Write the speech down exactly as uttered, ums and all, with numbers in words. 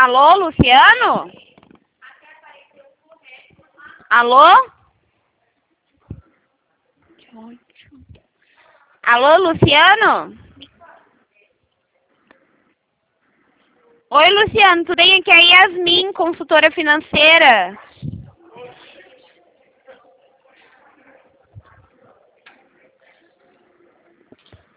Alô, Luciano? Alô? Alô, Luciano? Oi, Luciano, tudo bem? Aqui é a Yasmin, consultora financeira.